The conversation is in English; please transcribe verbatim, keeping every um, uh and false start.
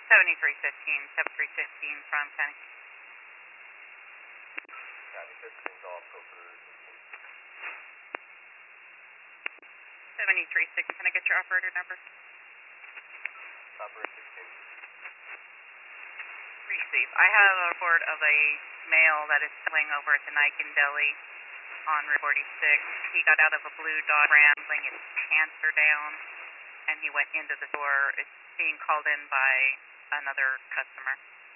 seventy-three fifteen, seventy-three fifteen from County. County fifteen's off, go for seventy-three six, can I get your operator number? operator sixteen. Receive. I have a report of a male that is selling over at the Niken Deli on Route forty-six. He got out of a blue Dodge Ram, laying his pants are down, and he went into the store. It's being called in by another customer.